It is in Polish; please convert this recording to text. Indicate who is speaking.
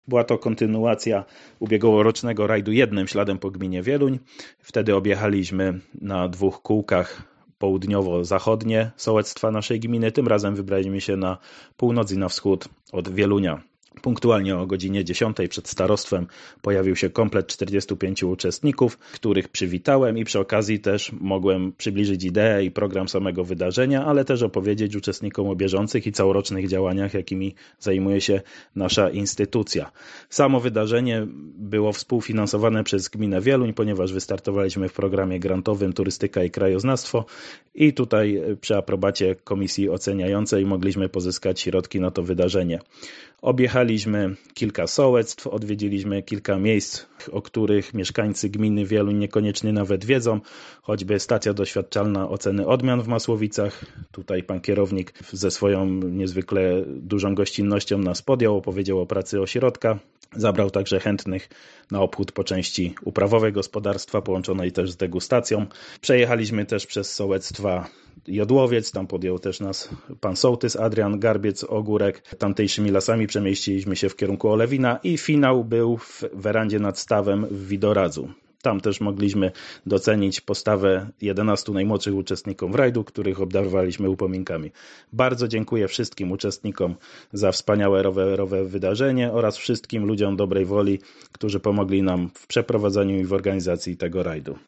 Speaker 1: Była to kontynuacja ubiegłorocznego rajdu jednym śladem po gminie Wieluń. Wtedy objechaliśmy na 2 kółkach południowo-zachodnie sołectwa naszej gminy. Tym razem wybraliśmy się na północ i na wschód od Wielunia. Punktualnie o godzinie 10 przed starostwem pojawił się komplet 45 uczestników, których przywitałem i przy okazji też mogłem przybliżyć ideę i program samego wydarzenia, ale też opowiedzieć uczestnikom o bieżących i całorocznych działaniach, jakimi zajmuje się nasza instytucja. Samo wydarzenie było współfinansowane przez gminę Wieluń, ponieważ wystartowaliśmy w programie grantowym Turystyka i Krajoznawstwo i tutaj przy aprobacie komisji oceniającej mogliśmy pozyskać środki na to wydarzenie. Objechaliśmy kilka sołectw, odwiedziliśmy kilka miejsc, o których mieszkańcy gminy Wieluń niekoniecznie nawet wiedzą, choćby stacja doświadczalna oceny odmian w Masłowicach. Tutaj pan kierownik ze swoją niezwykle dużą gościnnością nas podjął, opowiedział o pracy ośrodka. Zabrał także chętnych na obchód po części uprawowej gospodarstwa, połączonej też z degustacją. Przejechaliśmy też przez sołectwa Jodłowiec, tam podjął też nas pan sołtys Adrian Garbiec Ogórek. Tamtejszymi lasami przemieściliśmy się w kierunku Olewina i finał był w werandzie nad stawem w Widoradzu. Tam też mogliśmy docenić postawę 11 najmłodszych uczestników rajdu, których obdarowaliśmy upominkami. Bardzo dziękuję wszystkim uczestnikom za wspaniałe rowerowe wydarzenie oraz wszystkim ludziom dobrej woli, którzy pomogli nam w przeprowadzeniu i w organizacji tego rajdu.